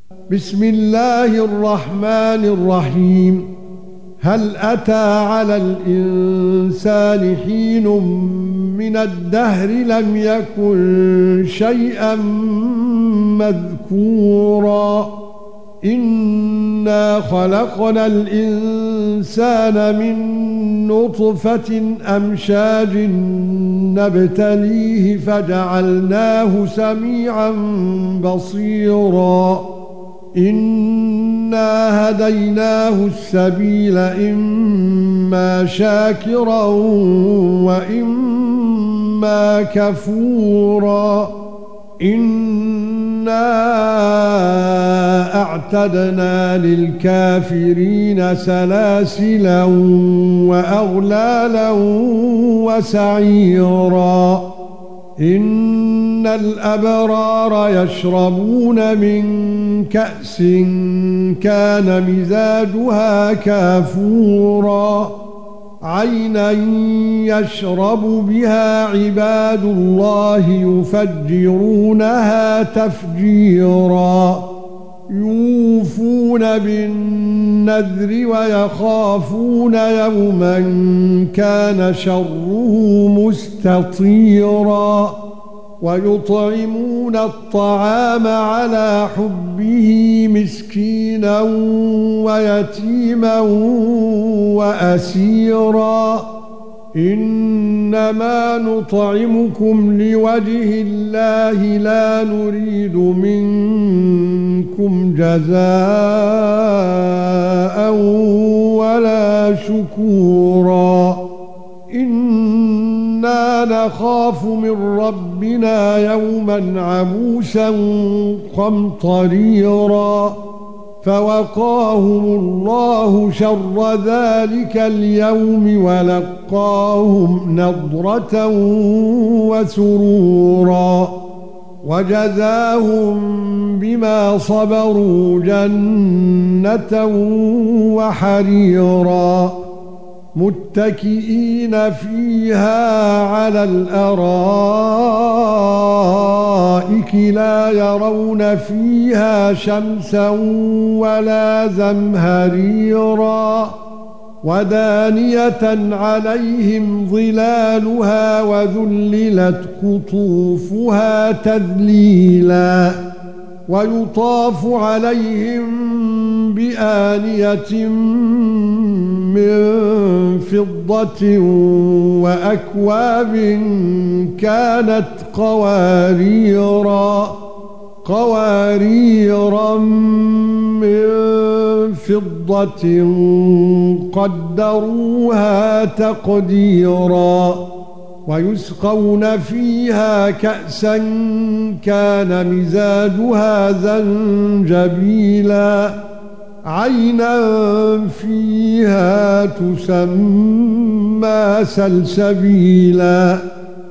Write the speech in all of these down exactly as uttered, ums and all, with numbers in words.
بسم الله الرحمن الرحيم. هل أتى على الإنسان حين من الدهر لم يكن شيئا مذكورا إنا خلقنا الإنسان من نطفة أمشاج نبتليه فجعلناه سميعا بصيرا إنا هديناه السبيل إما شاكرا وإما كفورا إنا أعتدنا للكافرين سلاسلا وأغلالا وسعيرا إن الأبرار يشربون من كأس كان مزاجها كافورا عينا يشرب بها عباد الله يفجرونها تفجيرا يوفون بالنذر ويخافون يوما كان شره مستطيرا ويطعمون الطعام على حبه مسكينا ويتيما وأسيرا إنما نطعمكم لوجه الله لا نريد منكم جزاء ولا شكورا إنا نخاف من ربنا يوما عبوسا قمطريرا فوقاهم الله شر ذلك اليوم ولقاهم نضرة وسرورا وجزاهم بما صبروا جنة وحريرا متكئين فيها على الأرائك لا يرون فيها شمسا ولا زمهريرا ودانية عليهم ظلالها وذللت قطوفها تذليلا ويطاف عليهم بآنية من فضة وأكواب كانت قواريرا قواريرا من فضة قدروها تقديرا ويسقون فيها كأسا كان مزاجها زنجبيلا عينا فيها تسمى سلسبيلا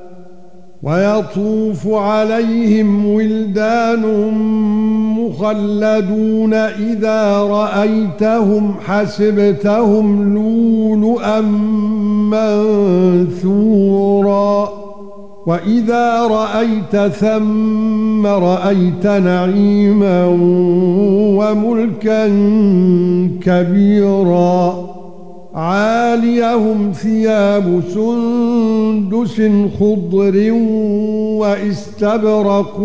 ويطوف عليهم ولدان مخلدون إذا رأيتهم حسبتهم لؤلؤا منثورا وإذا رأيت ثم رأيت نعيما وملكا كبيرا عاليهم ثياب سندس خضر واستبرق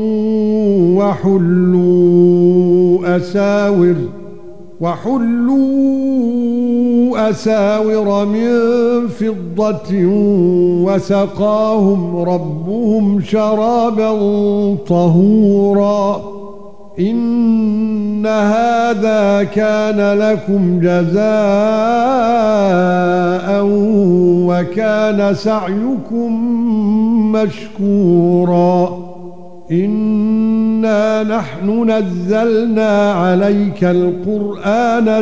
وحلوا أساور وحلوا أساور من فضة وسقاهم ربهم شرابا طهورا إن هذا كان لكم جزاء وكان سعيكم مشكورا إنا نحن نزلنا عليك القرآن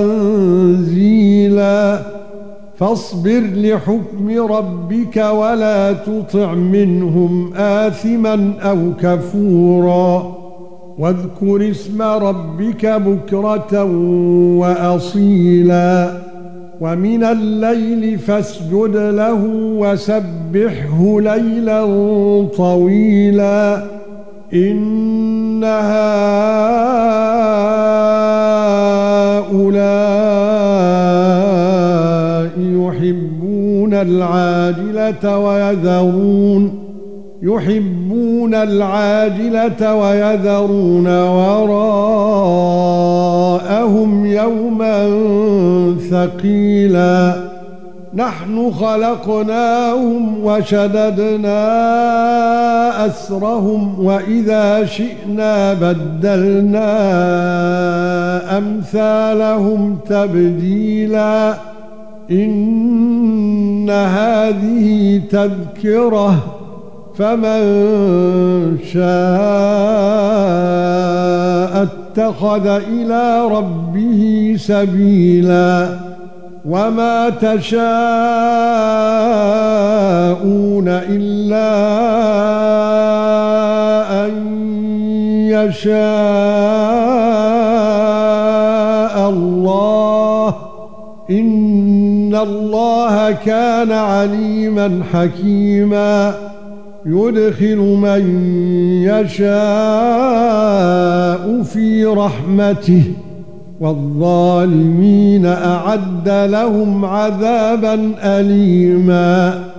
تنزيلا فاصبر لحكم ربك ولا تطع منهم آثما أو كفورا واذكر اسم ربك بكرة وأصيلا ومن الليل فاسجد له وسبحه ليلا طويلا إن هؤلاء العاجلة ويذرون يحبون العاجلة ويذرون وراءهم يوما ثقيلا نحن خلقناهم وشددنا أسرهم وإذا شئنا بدلنا أمثالهم تبديلا إن هذه تذكرة فمن شاء اتخذ إلى ربه سبيلا وما تشاءون إلا أن يشاء الله إن الله كان عليما حكيما يدخل من يشاء في رحمته والظالمين أعد لهم عذابا أليما